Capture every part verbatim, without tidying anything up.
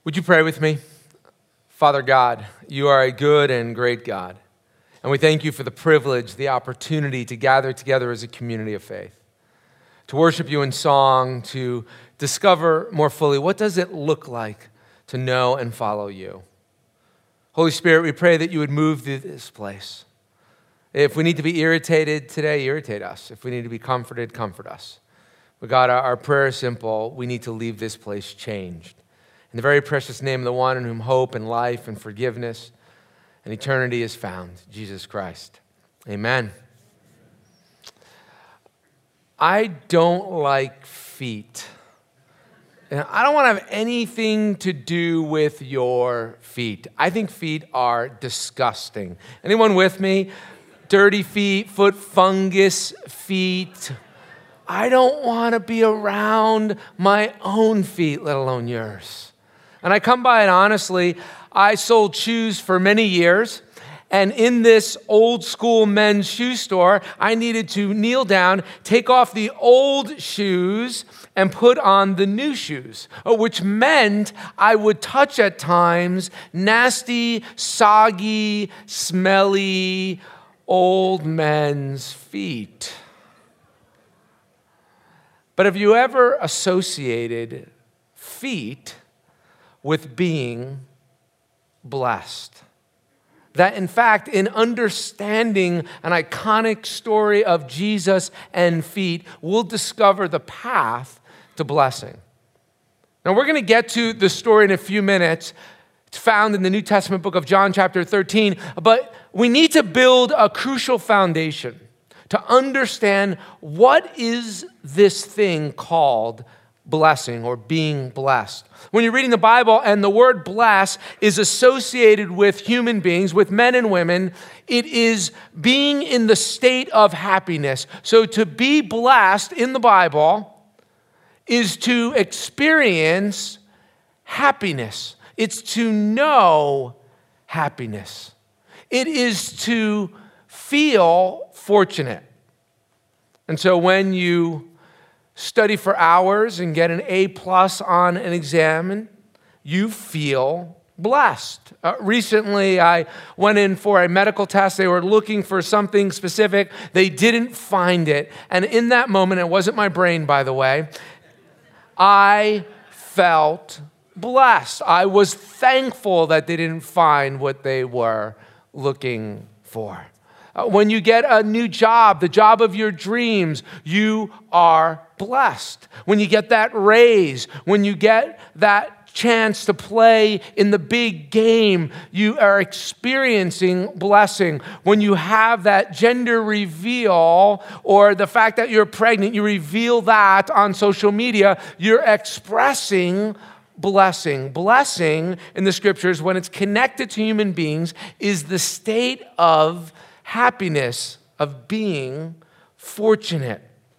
Would you pray with me? Father God, you are a good and great God, and we thank you for the privilege, the opportunity to gather together as a community of faith, to worship you in song, to discover more fully what does it look like to know and follow you. Holy Spirit, we pray that you would move through this place. If we need to be irritated today, irritate us. If we need to be comforted, comfort us. But God, our, our prayer is simple. We need to leave this place changed. In the very precious name of the one in whom hope and life and forgiveness and eternity is found, Jesus Christ. Amen. I don't like feet. And I don't want to have anything to do with your feet. I think feet are disgusting. Anyone with me? Dirty feet, foot fungus feet. I don't want to be around my own feet, let alone yours. And I come by it honestly. I sold shoes for many years. And in this old school men's shoe store, I needed to kneel down, take off the old shoes, and put on the new shoes, which meant I would touch at times nasty, soggy, smelly, old men's feet. But have you ever associated feet with being blessed? That in fact, in understanding an iconic story of Jesus and feet, we'll discover the path to blessing. Now we're going to get to the story in a few minutes. It's found in the New Testament book of John chapter thirteen, but we need to build a crucial foundation to understand what is this thing called blessing or being blessed. When you're reading the Bible and the word bless is associated with human beings, with men and women, it is being in the state of happiness. So to be blessed in the Bible is to experience happiness. It's to know happiness. It is to feel fortunate. And so when you study for hours and get an A plus on an exam, you feel blessed. Uh, recently, I went in for a medical test. They were looking for something specific. They didn't find it. And in that moment, it wasn't my brain, by the way, I felt blessed. I was thankful that they didn't find what they were looking for. Uh, when you get a new job, the job of your dreams, you are blessed. When you get that raise, when you get that chance to play in the big game, you are experiencing blessing. When you have that gender reveal or the fact that you're pregnant, you reveal that on social media, you're expressing blessing. Blessing in the scriptures, when it's connected to human beings, is the state of happiness, of being fortunate.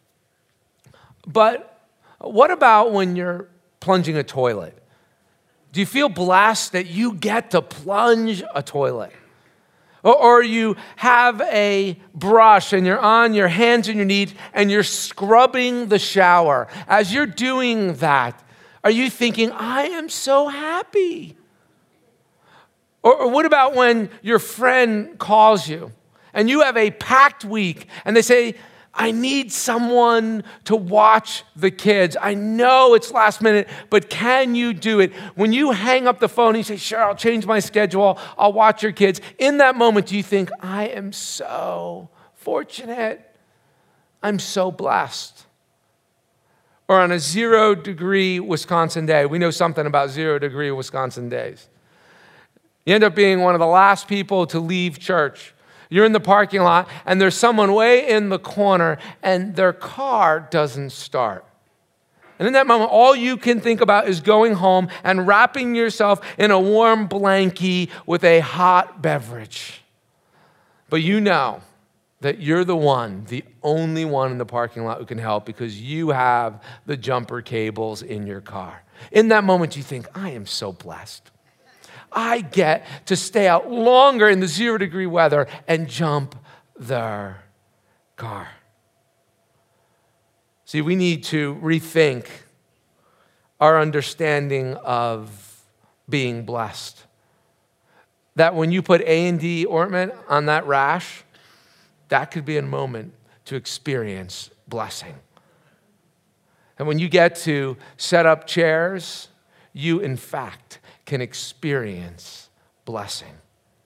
But what about when you're plunging a toilet? Do you feel blessed that you get to plunge a toilet? Or, or you have a brush and you're on your hands and your knees and you're scrubbing the shower. As you're doing that, are you thinking, I am so happy? Or, or what about when your friend calls you and you have a packed week and they say, I need someone to watch the kids. I know it's last minute, but can you do it? When you hang up the phone and you say, sure, I'll change my schedule. I'll watch your kids. In that moment, do you think, I am so fortunate. I'm so blessed. Or on a zero degree Wisconsin day, we know something about zero degree Wisconsin days. You end up being one of the last people to leave church. You're in the parking lot, and there's someone way in the corner, and their car doesn't start. And in that moment, all you can think about is going home and wrapping yourself in a warm blankie with a hot beverage. But you know that you're the one, the only one in the parking lot who can help because you have the jumper cables in your car. In that moment, you think, I am so blessed. I get to stay out longer in the zero degree weather and jump their car. See, we need to rethink our understanding of being blessed. That when you put A and D ointment on that rash, that could be a moment to experience blessing. And when you get to set up chairs, you in fact can experience blessing.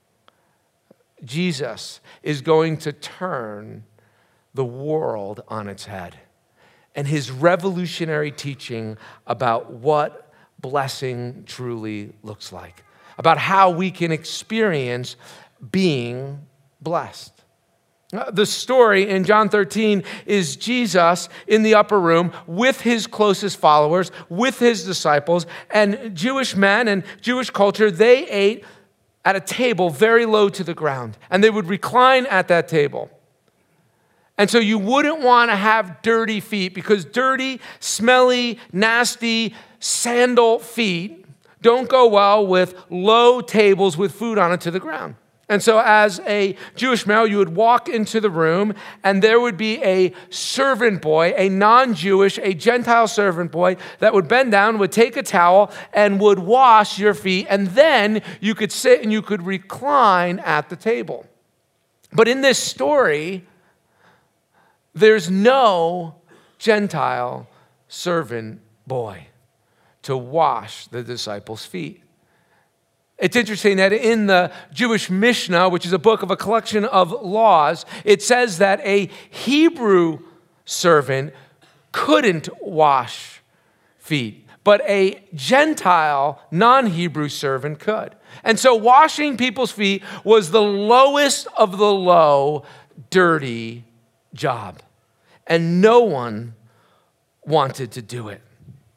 Jesus is going to turn the world on its head. And his revolutionary teaching about what blessing truly looks like, about how we can experience being blessed. The story in John thirteen is Jesus in the upper room with his closest followers, with his disciples, and Jewish men and Jewish culture, they ate at a table very low to the ground, and they would recline at that table. And so you wouldn't want to have dirty feet, because dirty, smelly, nasty sandal feet don't go well with low tables with food on it to the ground. And so as a Jewish male, you would walk into the room and there would be a servant boy, a non-Jewish, a Gentile servant boy that would bend down, would take a towel and would wash your feet. And then you could sit and you could recline at the table. But in this story, there's no Gentile servant boy to wash the disciples' feet. It's interesting that in the Jewish Mishnah, which is a book of a collection of laws, it says that a Hebrew servant couldn't wash feet, but a Gentile, non-Hebrew servant could. And so washing people's feet was the lowest of the low, dirty job. And no one wanted to do it.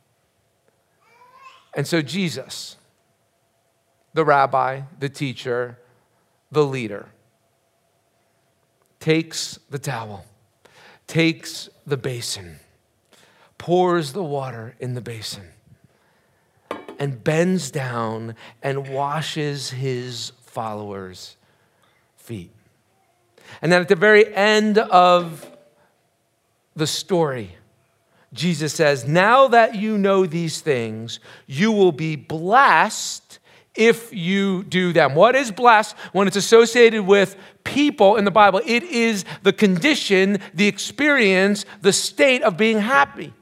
And so Jesus, the rabbi, the teacher, the leader, takes the towel, takes the basin, pours the water in the basin, and bends down and washes his followers' feet. And then at the very end of the story, Jesus says, now that you know these things, you will be blessed if you do them. What is blessed when it's associated with people in the Bible? It is the condition, the experience, the state of being happy,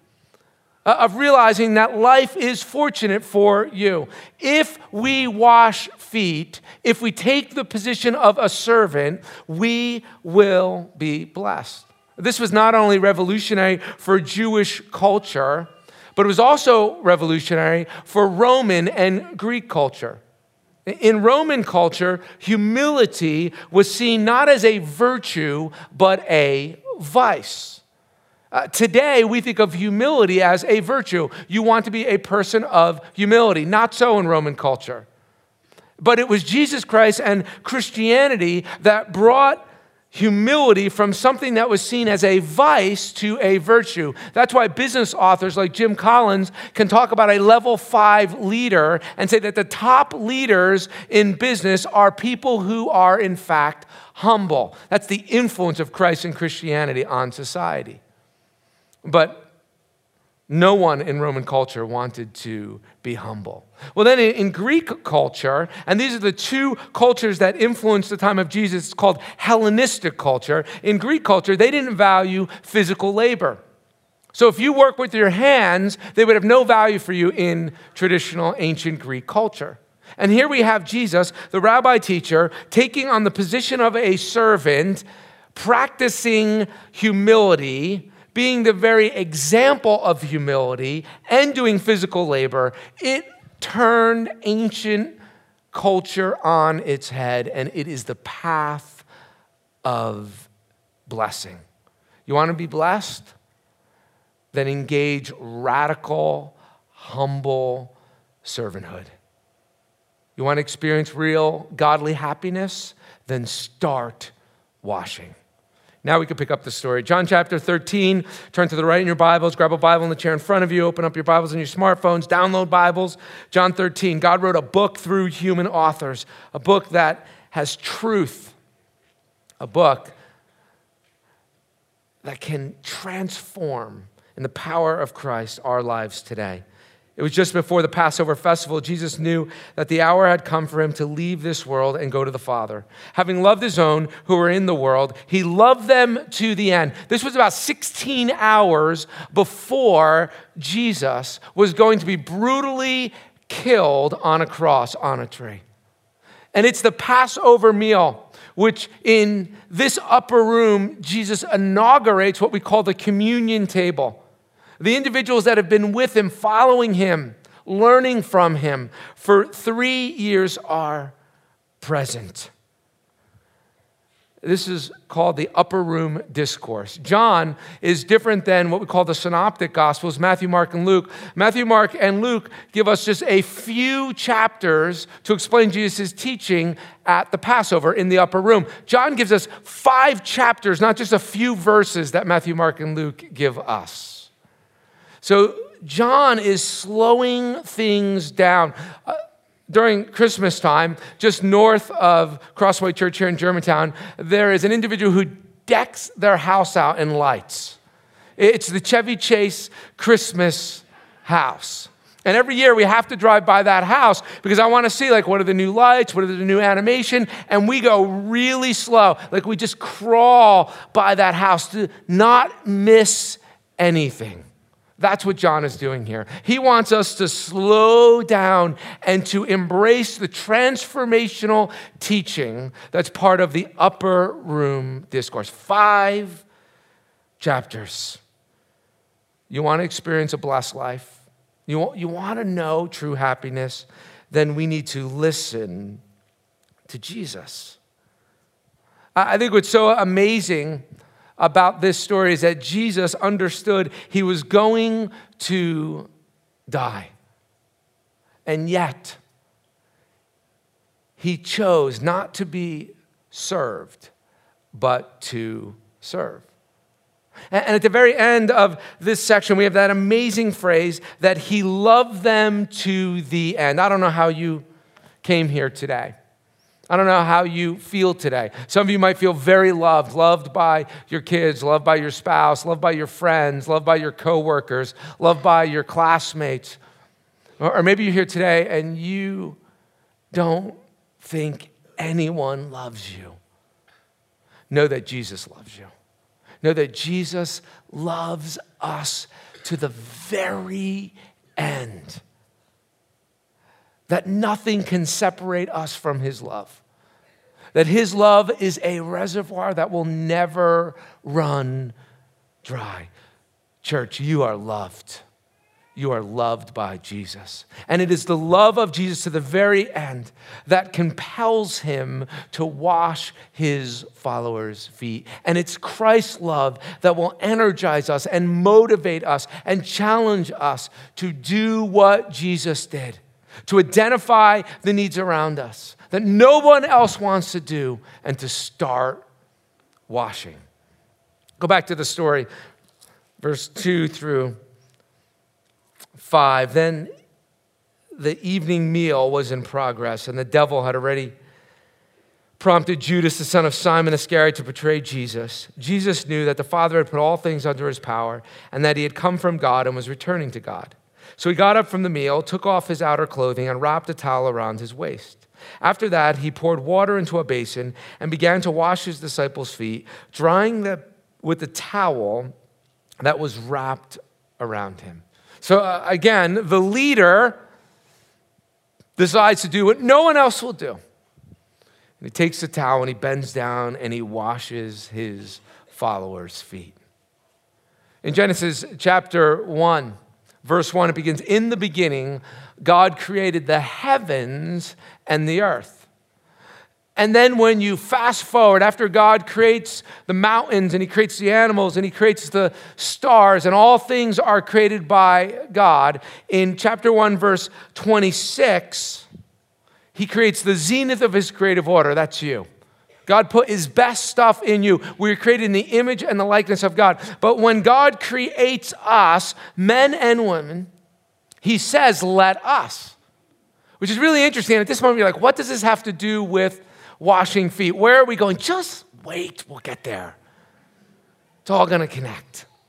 of realizing that life is fortunate for you. If we wash feet, if we take the position of a servant, we will be blessed. This was not only revolutionary for Jewish culture, but it was also revolutionary for Roman and Greek culture. In Roman culture, humility was seen not as a virtue, but a vice. Uh, today, we think of humility as a virtue. You want to be a person of humility. Not so in Roman culture. But it was Jesus Christ and Christianity that brought humility from something that was seen as a vice to a virtue. That's why business authors like Jim Collins can talk about a level five leader and say that the top leaders in business are people who are in fact humble. That's the influence of Christ and Christianity on society. But no one in Roman culture wanted to be humble. Well, then in Greek culture, and these are the two cultures that influenced the time of Jesus, it's called Hellenistic culture. In Greek culture, they didn't value physical labor. So if you work with your hands, they would have no value for you in traditional ancient Greek culture. And here we have Jesus, the rabbi teacher, taking on the position of a servant, practicing humility, being the very example of humility and doing physical labor. It turned ancient culture on its head, and it is the path of blessing. You want to be blessed? Then engage radical, humble servanthood. You want to experience real godly happiness? Then start washing. Now we can pick up the story. John chapter thirteen, turn to the right in your Bibles, grab a Bible in the chair in front of you, open up your Bibles on your smartphones, download Bibles. John thirteen, God wrote a book through human authors, a book that has truth, a book that can transform in the power of Christ our lives today. It was just before the Passover festival. Jesus knew that the hour had come for him to leave this world and go to the Father. Having loved his own who were in the world, he loved them to the end. This was about sixteen hours before Jesus was going to be brutally killed on a cross on a tree. And it's the Passover meal, which in this upper room, Jesus inaugurates what we call the communion table. The individuals that have been with him, following him, learning from him for three years are present. This is called the upper room discourse. John is different than what we call the synoptic gospels, Matthew, Mark, and Luke. Matthew, Mark, and Luke give us just a few chapters to explain Jesus' teaching at the Passover in the upper room. John gives us five chapters, not just a few verses that Matthew, Mark, and Luke give us. So John is slowing things down. Uh, during Christmas time, just north of Crossway Church here in Germantown, there is an individual who decks their house out in lights. It's the Chevy Chase Christmas house. And every year we have to drive by that house because I want to see, like, what are the new lights? What are the new animation? And we go really slow. Like, we just crawl by that house to not miss anything. That's what John is doing here. He wants us to slow down and to embrace the transformational teaching that's part of the upper room discourse. Five chapters. You want to experience a blessed life? You want, you want to know true happiness? Then we need to listen to Jesus. I think what's so amazing about this story is that Jesus understood he was going to die. And yet, he chose not to be served, but to serve. And at the very end of this section, we have that amazing phrase that he loved them to the end. I don't know how you came here today. I don't know how you feel today. Some of you might feel very loved, loved by your kids, loved by your spouse, loved by your friends, loved by your coworkers, loved by your classmates. Or maybe you're here today and you don't think anyone loves you. Know that Jesus loves you. Know that Jesus loves us to the very end. That nothing can separate us from his love. That his love is a reservoir that will never run dry. Church, you are loved. You are loved by Jesus. And it is the love of Jesus to the very end that compels him to wash his followers' feet. And it's Christ's love that will energize us and motivate us and challenge us to do what Jesus did. To identify the needs around us that no one else wants to do, and to start washing. Go back to the story, verse two through five. Then the evening meal was in progress, and the devil had already prompted Judas, the son of Simon Iscariot, to betray Jesus. Jesus knew that the Father had put all things under his power, and that he had come from God and was returning to God. So he got up from the meal, took off his outer clothing, and wrapped a towel around his waist. After that, he poured water into a basin and began to wash his disciples' feet, drying them with the towel that was wrapped around him. So uh, again, the leader decides to do what no one else will do. And he takes the towel and he bends down and he washes his followers' feet. In Genesis chapter one, verse one, it begins, in the beginning, God created the heavens and the earth. And then when you fast forward, after God creates the mountains and he creates the animals and he creates the stars and all things are created by God, in chapter one, verse twenty-six, he creates the zenith of his creative order. That's you. God put his best stuff in you. We were created in the image and the likeness of God. But when God creates us, men and women, he says, let us. Which is really interesting. And at this moment, you're like, what does this have to do with washing feet? Where are we going? Just wait, we'll get there. It's all going to connect.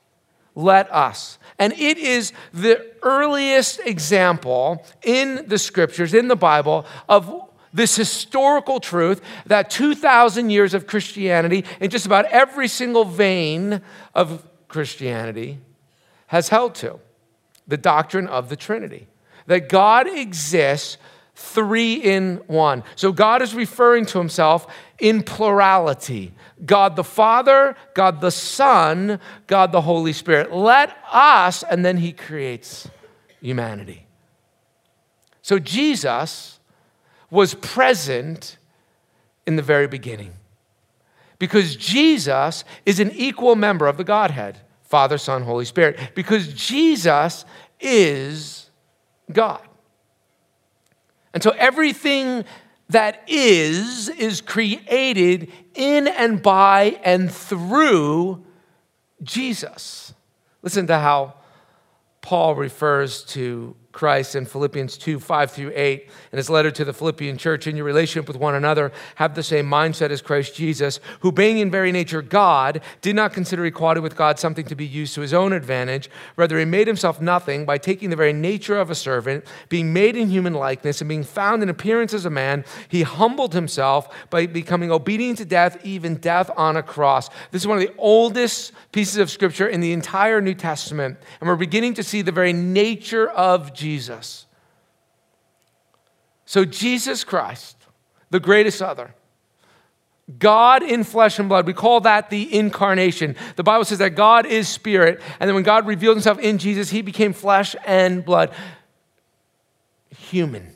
let us. And it is the earliest example in the scriptures, in the Bible, of this historical truth that two thousand years of Christianity, in just about every single vein of Christianity, has held to. The doctrine of the Trinity. That God exists three in one. So God is referring to himself in plurality. God the Father, God the Son, God the Holy Spirit. Let us, and then he creates humanity. So Jesus was present in the very beginning. Because Jesus is an equal member of the Godhead, Father, Son, Holy Spirit. Because Jesus is God. And so everything that is, is created in and by and through Jesus. Listen to how Paul refers to Christ in Philippians two, five through eight, in his letter to the Philippian church. In your relationship with one another, have the same mindset as Christ Jesus, who being in very nature God, did not consider equality with God something to be used to his own advantage. Rather, he made himself nothing by taking the very nature of a servant, being made in human likeness, and being found in appearance as a man. He humbled himself by becoming obedient to death, even death on a cross. This is one of the oldest pieces of scripture in the entire New Testament, and we're beginning to see the very nature of Jesus. So Jesus Christ, the greatest other, God in flesh and blood, we call that the incarnation. The Bible says that God is spirit, and then when God revealed himself in Jesus, he became flesh and blood. Human.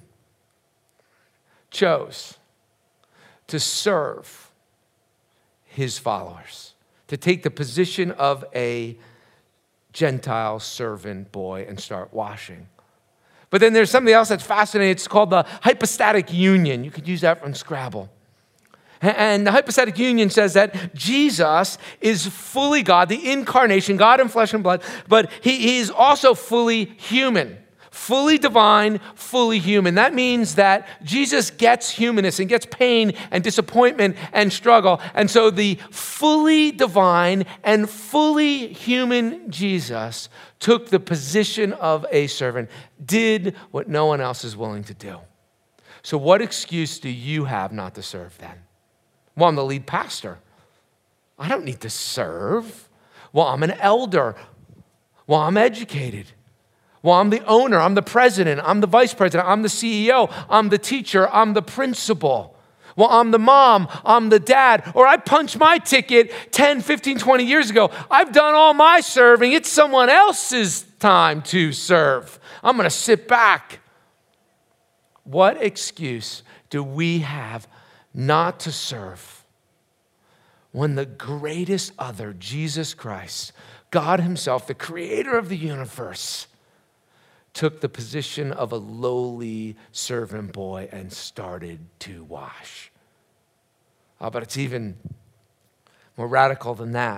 Chose to serve his followers, to take the position of a Gentile servant boy and start washing. But then there's something else that's fascinating. It's called the hypostatic union. You could use that from Scrabble. And the hypostatic union says that Jesus is fully God, the incarnation, God in flesh and blood, but he, he is also fully human. Fully divine, fully human. That means that Jesus gets humanness and gets pain and disappointment and struggle. And so the fully divine and fully human Jesus took the position of a servant, did what no one else is willing to do. So what excuse do you have not to serve then? Well, I'm the lead pastor. I don't need to serve. Well, I'm an elder. Well, I'm educated. Well, I'm the owner, I'm the president, I'm the vice president, I'm the C E O, I'm the teacher, I'm the principal. Well, I'm the mom, I'm the dad, or I punched my ticket ten, fifteen, twenty years ago. I've done all my serving. It's someone else's time to serve. I'm going to sit back. What excuse do we have not to serve when the greatest other, Jesus Christ, God himself, the creator of the universe, took the position of a lowly servant boy and started to wash? Oh, but it's even more radical than that.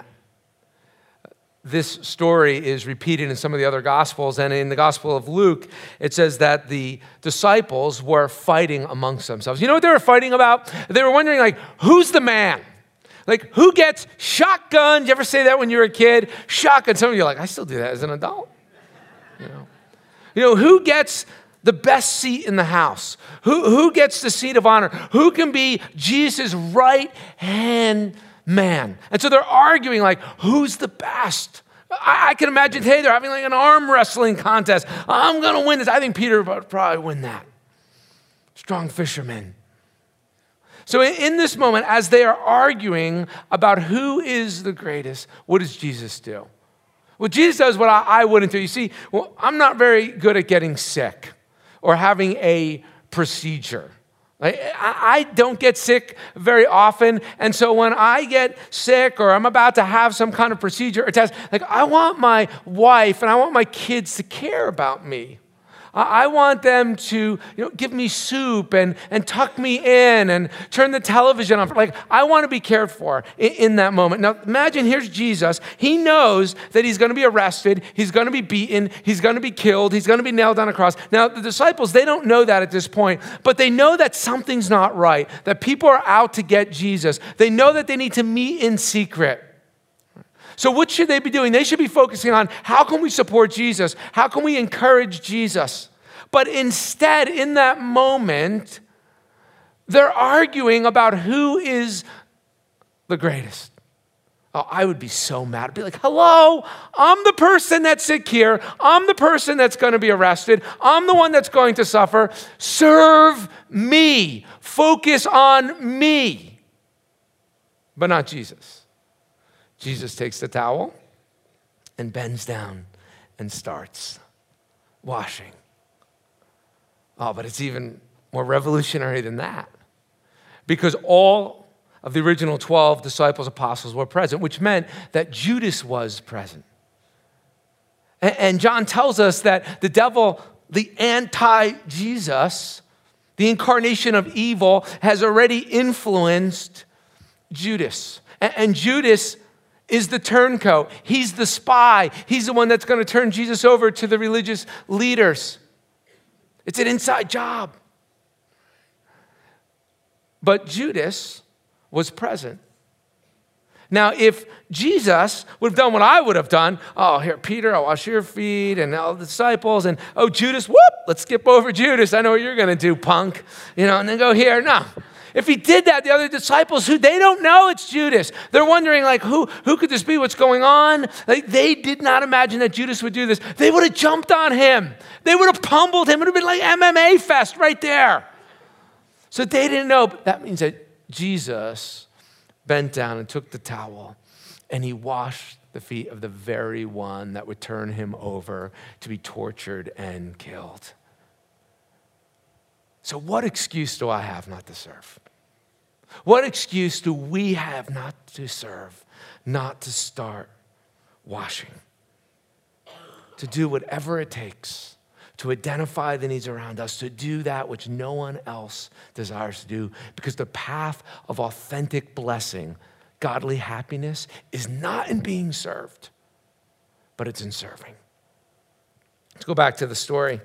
This story is repeated in some of the other Gospels, and in the Gospel of Luke, it says that the disciples were fighting amongst themselves. You know what they were fighting about? They were wondering, like, who's the man? Like, who gets shotgun? Did you ever say that when you were a kid? Shotgun. Some of you are like, I still do that as an adult. You know, you know who gets the best seat in the house? Who, who gets the seat of honor? Who can be Jesus' right-hand man? And so they're arguing, like, who's the best? I, I can imagine today they're having like an arm wrestling contest. I'm going to win this. I think Peter would probably win that. Strong fisherman. So in, in this moment, as they are arguing about who is the greatest, what does Jesus do? Well, Jesus does what I, I wouldn't do. You see, well, I'm not very good at getting sick or having a procedure. Like, I, I don't get sick very often, and so when I get sick or I'm about to have some kind of procedure or test, like I want my wife and I want my kids to care about me. I want them to, you know, give me soup and, and tuck me in and turn the television on. Like, I want to be cared for in, in that moment. Now, imagine here's Jesus. He knows that he's going to be arrested. He's going to be beaten. He's going to be killed. He's going to be nailed on a cross. Now, the disciples, they don't know that at this point, but they know that something's not right, that people are out to get Jesus. They know that they need to meet in secret. So what should they be doing? They should be focusing on how can we support Jesus? How can we encourage Jesus? But instead, in that moment, they're arguing about who is the greatest. Oh, I would be so mad. I'd be like, hello, I'm the person that's sick here. I'm the person that's going to be arrested. I'm the one that's going to suffer. Serve me. Focus on me. But not Jesus. Jesus takes the towel and bends down and starts washing. Oh, but it's even more revolutionary than that. Because all of the original twelve disciples, apostles were present, which meant that Judas was present. And John tells us that the devil, the anti-Jesus, the incarnation of evil, has already influenced Judas. And Judas is the turncoat. He's the spy. He's the one that's going to turn Jesus over to the religious leaders. It's an inside job. But Judas was present. Now, if Jesus would have done what I would have done, oh, here, Peter, I'll wash your feet, and all the disciples, and oh, Judas, whoop, let's skip over Judas. I know what you're going to do, punk. You know, and then go here. No. If he did that, the other disciples, who they don't know it's Judas. They're wondering, like, who, who could this be? What's going on? Like, they did not imagine that Judas would do this. They would have jumped on him. They would have pummeled him. It would have been like M M A fest right there. So they didn't know. But that means that Jesus bent down and took the towel, and he washed the feet of the very one that would turn him over to be tortured and killed. So what excuse do I have not to serve? What excuse do we have not to serve, not to start washing? To do whatever it takes to identify the needs around us, to do that which no one else desires to do, because the path of authentic blessing, godly happiness, is not in being served, but it's in serving. Let's go back to the story.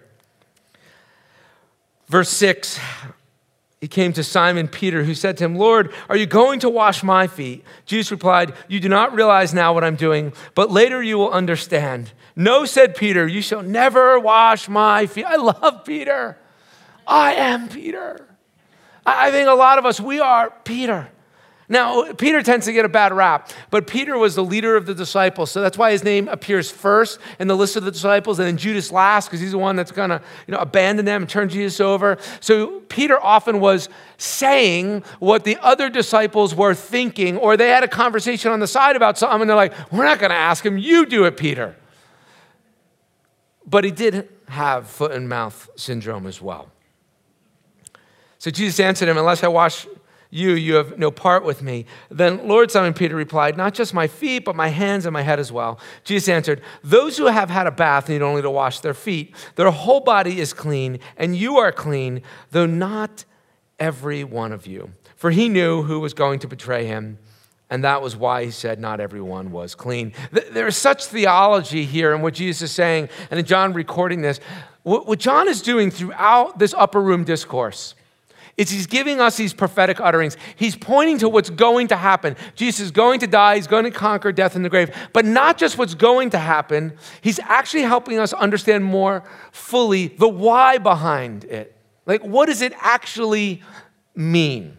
Verse six, he came to Simon Peter, who said to him, Lord, are you going to wash my feet? Jesus replied, you do not realize now what I'm doing, but later you will understand. No, said Peter, you shall never wash my feet. I love Peter. I am Peter. I think a lot of us, we are Peter. Now, Peter tends to get a bad rap, but Peter was the leader of the disciples, so that's why his name appears first in the list of the disciples, and then Judas last, because he's the one that's going to, you know, abandon them and turn Jesus over. So Peter often was saying what the other disciples were thinking, or they had a conversation on the side about something, and they're like, we're not going to ask him, you do it, Peter. But he did have foot and mouth syndrome as well. So Jesus answered him, unless I wash you, you have no part with me. Then Lord, Simon Peter replied, not just my feet, but my hands and my head as well. Jesus answered, those who have had a bath need only to wash their feet. Their whole body is clean, and you are clean, though not every one of you. For he knew who was going to betray him, and that was why he said not everyone was clean. There's such theology here in what Jesus is saying, and in John recording this. What John is doing throughout this upper room discourse is he's giving us these prophetic utterings. He's pointing to what's going to happen. Jesus is going to die. He's going to conquer death in the grave. But not just what's going to happen. He's actually helping us understand more fully the why behind it. Like, what does it actually mean?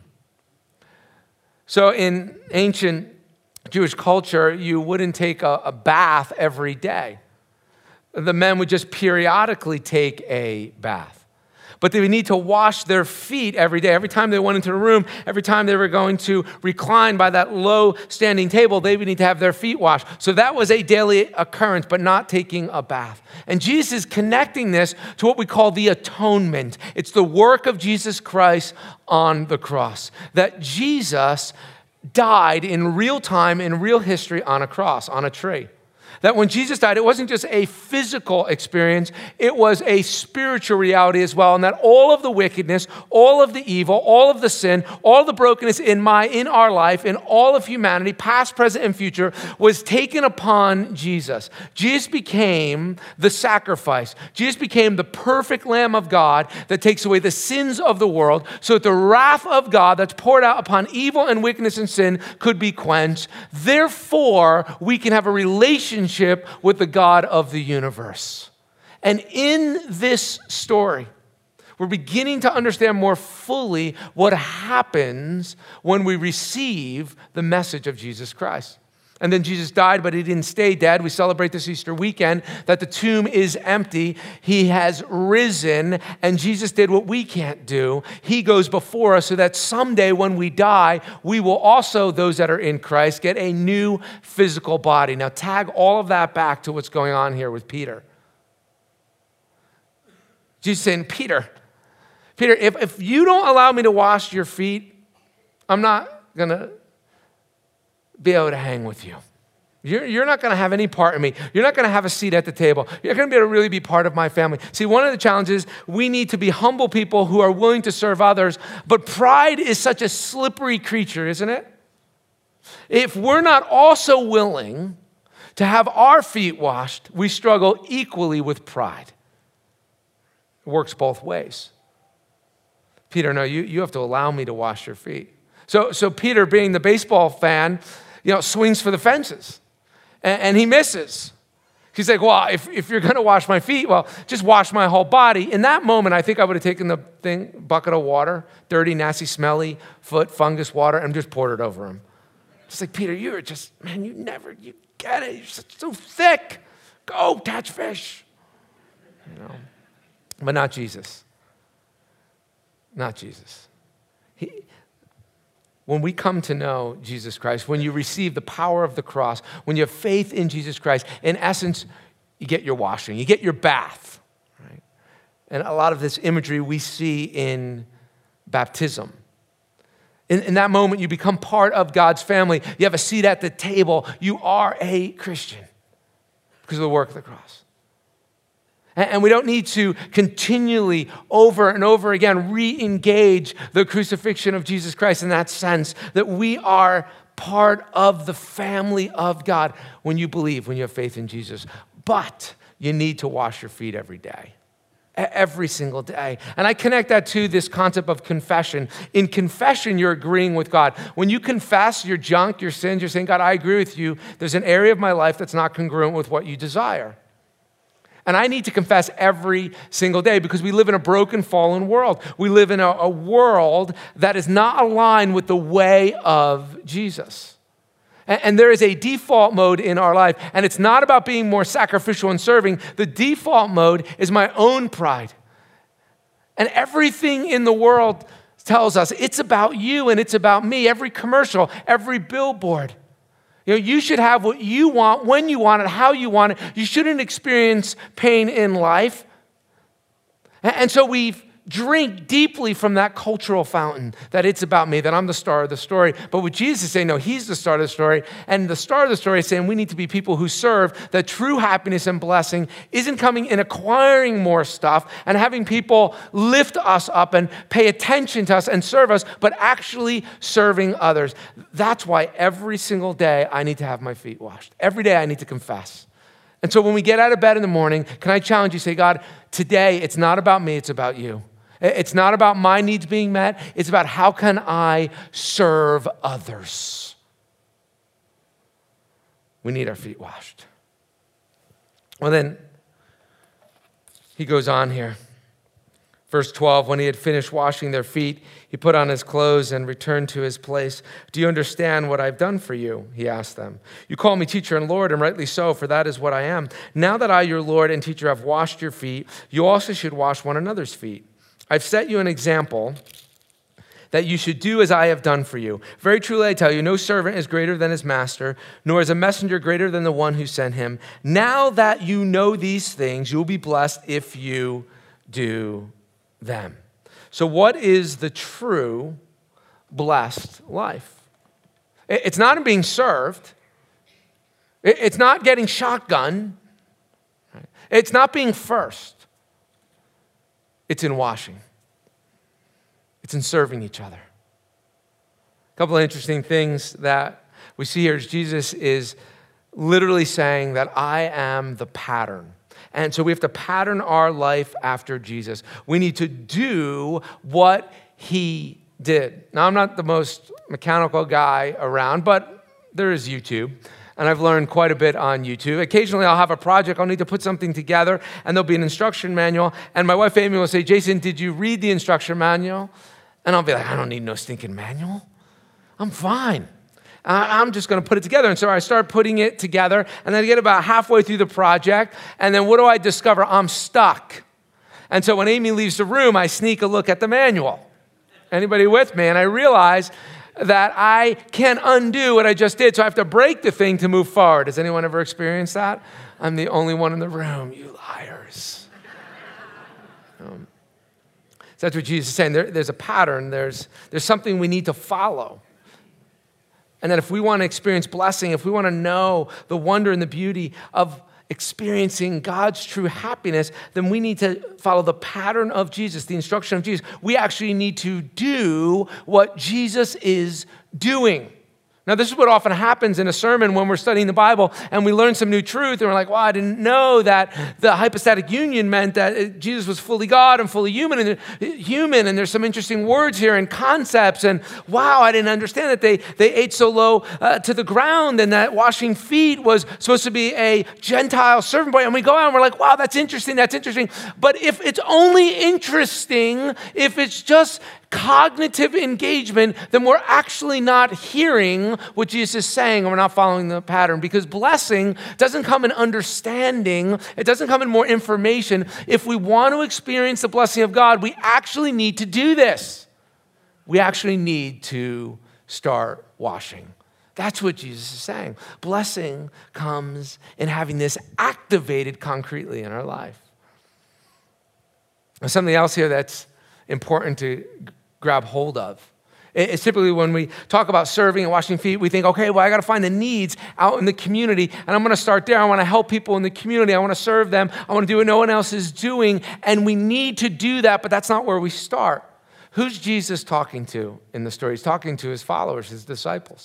So in ancient Jewish culture, you wouldn't take a, a bath every day. The men would just periodically take a bath. But they would need to wash their feet every day. Every time they went into a room, every time they were going to recline by that low standing table, they would need to have their feet washed. So that was a daily occurrence, but not taking a bath. And Jesus is connecting this to what we call the atonement. It's the work of Jesus Christ on the cross. That Jesus died in real time, in real history on a cross, on a tree. That when Jesus died, it wasn't just a physical experience, it was a spiritual reality as well. And that all of the wickedness, all of the evil, all of the sin, all the brokenness in my, in our life, in all of humanity, past, present, and future, was taken upon Jesus. Jesus became the sacrifice. Jesus became the perfect Lamb of God that takes away the sins of the world so that the wrath of God that's poured out upon evil and wickedness and sin could be quenched. Therefore, we can have a relationship with the God of the universe. And in this story, we're beginning to understand more fully what happens when we receive the message of Jesus Christ. And then Jesus died, but he didn't stay dead. We celebrate this Easter weekend that the tomb is empty. He has risen, and Jesus did what we can't do. He goes before us so that someday when we die, we will also, those that are in Christ, get a new physical body. Now tag all of that back to what's going on here with Peter. Jesus saying, Peter, Peter, if, if you don't allow me to wash your feet, I'm not going to be able to hang with you. You're, you're not going to have any part in me. You're not going to have a seat at the table. You're going to be able to really be part of my family. See, one of the challenges, we need to be humble people who are willing to serve others, but pride is such a slippery creature, isn't it? If we're not also willing to have our feet washed, we struggle equally with pride. It works both ways. Peter, no, you, you have to allow me to wash your feet. So, so Peter, being the baseball fan, you know, swings for the fences, and, and he misses. He's like, well, if, if you're going to wash my feet, well, just wash my whole body. In that moment, I think I would have taken the thing, bucket of water, dirty, nasty, smelly foot, fungus water, and just poured it over him. Just like, Peter, you're just, man, you never, you get it. You're so, so thick. Go catch fish. You know, but not Jesus. Not Jesus. He... When we come to know Jesus Christ, when you receive the power of the cross, when you have faith in Jesus Christ, in essence, you get your washing, you get your bath, right? And a lot of this imagery we see in baptism. In, in that moment, you become part of God's family. You have a seat at the table. You are a Christian because of the work of the cross. And we don't need to continually, over and over again, re-engage the crucifixion of Jesus Christ in that sense that we are part of the family of God when you believe, when you have faith in Jesus. But you need to wash your feet every day, every single day. And I connect that to this concept of confession. In confession, you're agreeing with God. When you confess your junk, your sins, you're saying, God, I agree with you. There's an area of my life that's not congruent with what you desire. And I need to confess every single day because we live in a broken, fallen world. We live in a, a world that is not aligned with the way of Jesus. And, and there is a default mode in our life, and it's not about being more sacrificial and serving. The default mode is my own pride. And everything in the world tells us it's about you and it's about me. Every commercial, every billboard. You know, you should have what you want, when you want it, how you want it. You shouldn't experience pain in life. And so we drink deeply from that cultural fountain that it's about me, that I'm the star of the story. But what Jesus is saying, no, he's the star of the story. And the star of the story is saying we need to be people who serve, that true happiness and blessing isn't coming in acquiring more stuff and having people lift us up and pay attention to us and serve us, but actually serving others. That's why every single day I need to have my feet washed. Every day I need to confess. And so when we get out of bed in the morning, can I challenge you, say, God, today it's not about me, it's about you. It's not about my needs being met. It's about how can I serve others. We need our feet washed. Well, then he goes on here. Verse twelve, when he had finished washing their feet, he put on his clothes and returned to his place. Do you understand what I've done for you? He asked them. You call me teacher and Lord, and rightly so, for that is what I am. Now that I, your Lord and teacher, have washed your feet, you also should wash one another's feet. I've set you an example that you should do as I have done for you. Very truly I tell you, no servant is greater than his master, nor is a messenger greater than the one who sent him. Now that you know these things, you will be blessed if you do them. So what is the true blessed life? It's not in being served. It's not getting shotgun. It's not being first. It's in washing. It's in serving each other. A couple of interesting things that we see here is Jesus is literally saying that I am the pattern. And so we have to pattern our life after Jesus. We need to do what he did. Now, I'm not the most mechanical guy around, but there is YouTube. And I've learned quite a bit on YouTube. Occasionally, I'll have a project. I'll need to put something together, and there'll be an instruction manual. And my wife, Amy, will say, Jason, did you read the instruction manual? And I'll be like, I don't need no stinking manual. I'm fine. I'm just going to put it together. And so I start putting it together, and then I get about halfway through the project, and then what do I discover? I'm stuck. And so when Amy leaves the room, I sneak a look at the manual. Anybody with me? And I realize that I can't undo what I just did, so I have to break the thing to move forward. Has anyone ever experienced that? I'm the only one in the room, you liars. um, so that's what Jesus is saying. There, there's a pattern. There's, there's something we need to follow. And that if we want to experience blessing, if we want to know the wonder and the beauty of experiencing God's true happiness, then we need to follow the pattern of Jesus, the instruction of Jesus. We actually need to do what Jesus is doing. Now, this is what often happens in a sermon when we're studying the Bible and we learn some new truth and we're like, well, I didn't know that the hypostatic union meant that Jesus was fully God and fully human and human. And there's some interesting words here and concepts. And wow, I didn't understand that they, they ate so low uh, to the ground and that washing feet was supposed to be a Gentile servant boy. And we go out and we're like, wow, that's interesting. That's interesting. But if it's only interesting, if it's just cognitive engagement, then we're actually not hearing what Jesus is saying, and we're not following the pattern, because blessing doesn't come in understanding. It doesn't come in more information. If we want to experience the blessing of God, we actually need to do this. We actually need to start washing. That's what Jesus is saying. Blessing comes in having this activated concretely in our life. There's something else here that's important to grab hold of. It's typically when we talk about serving and washing feet, we think, okay, well, I got to find the needs out in the community, and I'm going to start there. I want to help people in the community. I want to serve them. I want to do what no one else is doing, and we need to do that, but that's not where we start. Who's Jesus talking to in the story? He's talking to his followers, his disciples.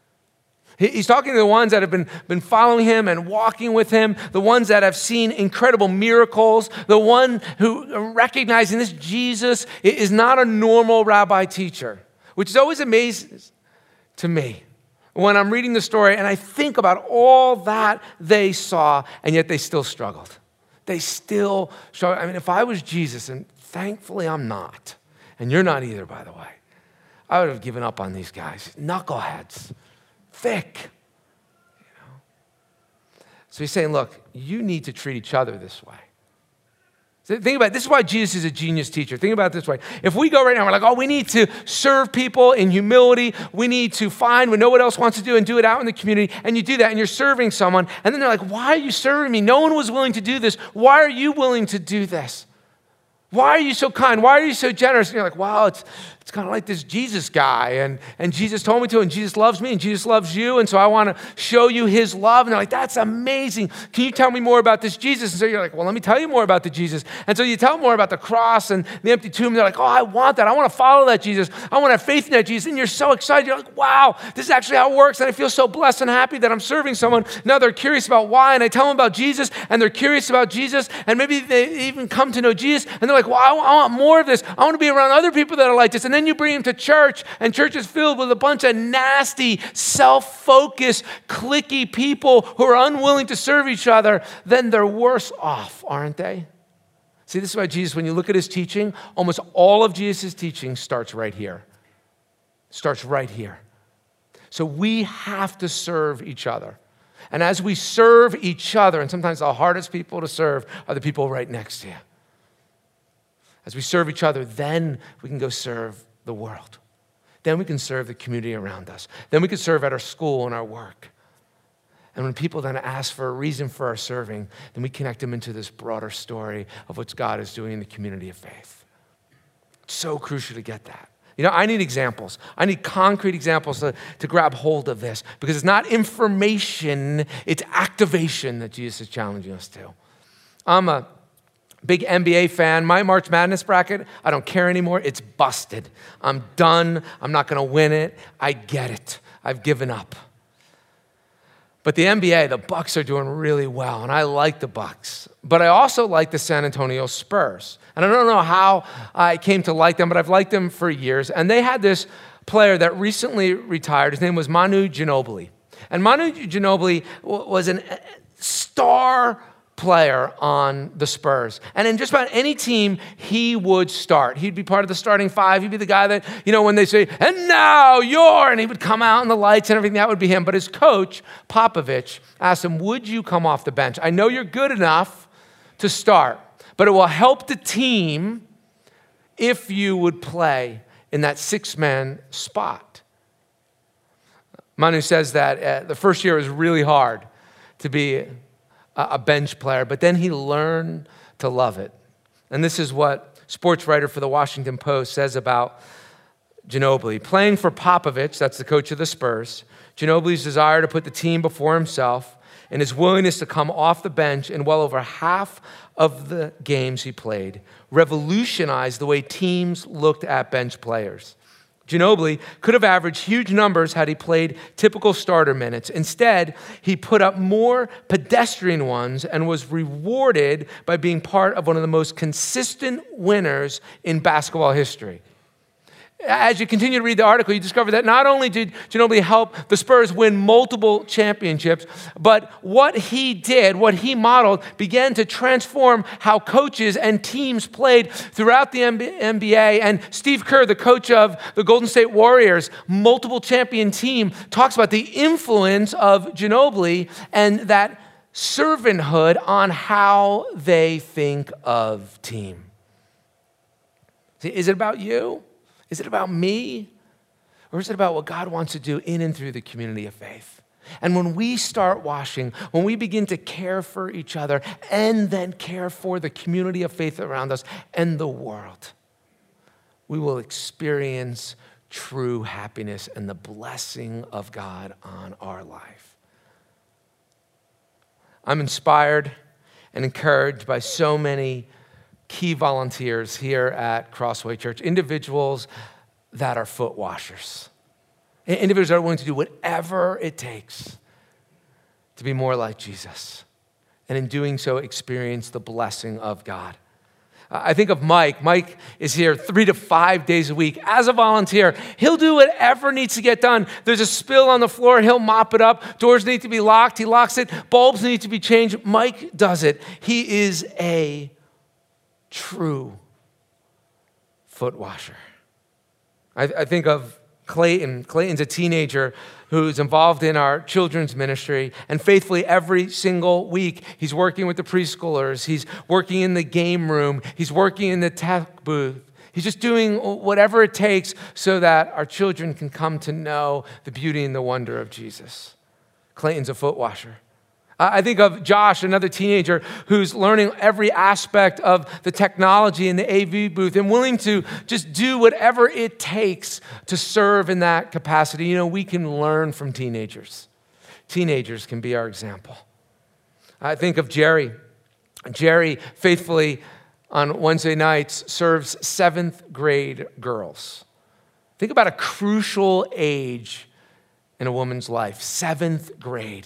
He's talking to the ones that have been, been following him and walking with him, the ones that have seen incredible miracles, the one who are recognizing this Jesus is not a normal rabbi teacher, which is always amazing to me when I'm reading the story and I think about all that they saw, and yet they still struggled. They still struggled. I mean, if I was Jesus, and thankfully I'm not, and you're not either, by the way, I would have given up on these guys, knuckleheads. Thick. You know? So he's saying, look, you need to treat each other this way. So think about it. This is why Jesus is a genius teacher. Think about it this way. If we go right now, we're like, oh, we need to serve people in humility. We need to find what no one else wants to do and do it out in the community. And you do that and you're serving someone. And then they're like, why are you serving me? No one was willing to do this. Why are you willing to do this? Why are you so kind? Why are you so generous? And you're like, wow, it's it's kind of like this Jesus guy. And, and Jesus told me to, and Jesus loves me, and Jesus loves you. And so I want to show you his love. And they're like, that's amazing. Can you tell me more about this Jesus? And so you're like, well, let me tell you more about the Jesus. And so you tell them more about the cross and the empty tomb. And they're like, oh, I want that. I want to follow that Jesus. I want to have faith in that Jesus. And you're so excited. You're like, wow, this is actually how it works. And I feel so blessed and happy that I'm serving someone. Now they're curious about why. And I tell them about Jesus, and they're curious about Jesus. And maybe they even come to know Jesus. And they're like, well, I I want more of this. I want to be around other people that are like this. And then you bring them to church, and church is filled with a bunch of nasty, self-focused, cliquey people who are unwilling to serve each other. Then they're worse off, aren't they? See, this is why Jesus, when you look at his teaching, almost all of Jesus' teaching starts right here. Starts right here. So we have to serve each other. And as we serve each other, and sometimes the hardest people to serve are the people right next to you. As we serve each other, then we can go serve the world. Then we can serve the community around us. Then we can serve at our school and our work. And when people then ask for a reason for our serving, then we connect them into this broader story of what God is doing in the community of faith. It's so crucial to get that. You know, I need examples. I need concrete examples to, to grab hold of this because it's not information, it's activation that Jesus is challenging us to. I'm a big N B A fan. My March Madness bracket, I don't care anymore. It's busted. I'm done. I'm not going to win it. I get it. I've given up. But the N B A, the Bucks are doing really well, and I like the Bucks. But I also like the San Antonio Spurs. And I don't know how I came to like them, but I've liked them for years. And they had this player that recently retired. His name was Manu Ginobili. And Manu Ginobili was a star player on the Spurs. And in just about any team, he would start. He'd be part of the starting five. He'd be the guy that, you know, when they say, and now you're, and he would come out in the lights and everything, that would be him. But his coach, Popovich, asked him, would you come off the bench? I know you're good enough to start, but it will help the team if you would play in that six-man spot. Manu says that uh, the first year was really hard to be a bench player, but then he learned to love it. And this is what sports writer for the Washington Post says about Ginobili. Playing for Popovich, that's the coach of the Spurs, Ginobili's desire to put the team before himself and his willingness to come off the bench in well over half of the games he played revolutionized the way teams looked at bench players. Ginobili could have averaged huge numbers had he played typical starter minutes. Instead, he put up more pedestrian ones and was rewarded by being part of one of the most consistent winners in basketball history. As you continue to read the article, you discover that not only did Ginobili help the Spurs win multiple championships, but what he did, what he modeled, began to transform how coaches and teams played throughout the N B A. And Steve Kerr, the coach of the Golden State Warriors, multiple champion team, talks about the influence of Ginobili and that servanthood on how they think of team. See, is it about you? Is it about me? Or is it about what God wants to do in and through the community of faith? And when we start washing, when we begin to care for each other and then care for the community of faith around us and the world, we will experience true happiness and the blessing of God on our life. I'm inspired and encouraged by so many key volunteers here at Crossway Church, individuals that are foot washers, individuals that are willing to do whatever it takes to be more like Jesus, and in doing so, experience the blessing of God. I think of Mike. Mike is here three to five days a week as a volunteer. He'll do whatever needs to get done. There's a spill on the floor, he'll mop it up. Doors need to be locked, he locks it. Bulbs need to be changed. Mike does it. He is a true foot washer. I, I think of Clayton. Clayton's a teenager who's involved in our children's ministry, and faithfully every single week, he's working with the preschoolers, he's working in the game room, he's working in the tech booth. He's just doing whatever it takes so that our children can come to know the beauty and the wonder of Jesus. Clayton's a foot washer. I think of Josh, another teenager who's learning every aspect of the technology in the A V booth and willing to just do whatever it takes to serve in that capacity. You know, we can learn from teenagers. Teenagers can be our example. I think of Jerry. Jerry faithfully on Wednesday nights serves seventh grade girls. Think about a crucial age in a woman's life, seventh grade.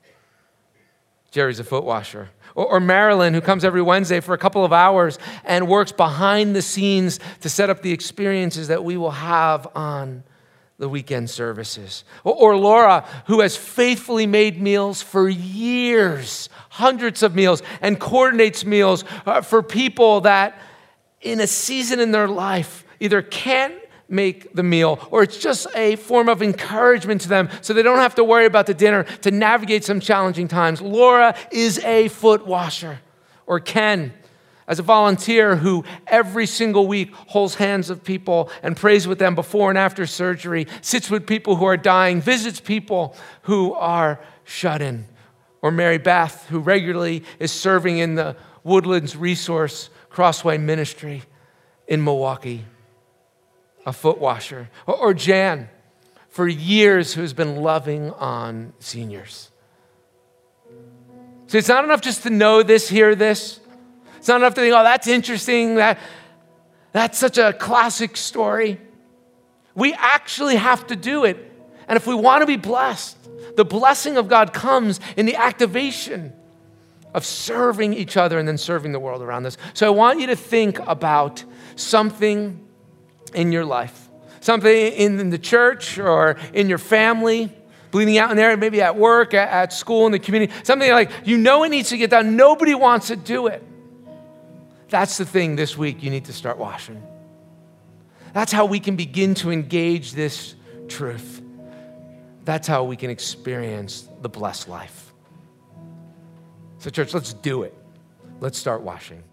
Jerry's a foot washer. Or, or Marilyn, who comes every Wednesday for a couple of hours and works behind the scenes to set up the experiences that we will have on the weekend services. Or, or Laura, who has faithfully made meals for years, hundreds of meals, and coordinates meals uh, for people that in a season in their life either can't make the meal, or it's just a form of encouragement to them so they don't have to worry about the dinner to navigate some challenging times. Laura is a foot washer. Or Ken, as a volunteer who every single week holds hands of people and prays with them before and after surgery, sits with people who are dying, visits people who are shut in. Or Mary Beth, who regularly is serving in the Woodlands Resource Crossway Ministry in Milwaukee. a foot washer. Or, or Jan, for years, who's been loving on seniors. So it's not enough just to know this, hear this. It's not enough to think, oh, that's interesting. That, that's such a classic story. We actually have to do it. And if we want to be blessed, the blessing of God comes in the activation of serving each other and then serving the world around us. So I want you to think about something in your life, something in the church or in your family, bleeding out in there, maybe at work, at, at school, in the community, something like you know it needs to get done. Nobody wants to do it. That's the thing this week you need to start washing. That's how we can begin to engage this truth. That's how we can experience the blessed life. So church, let's do it. Let's start washing.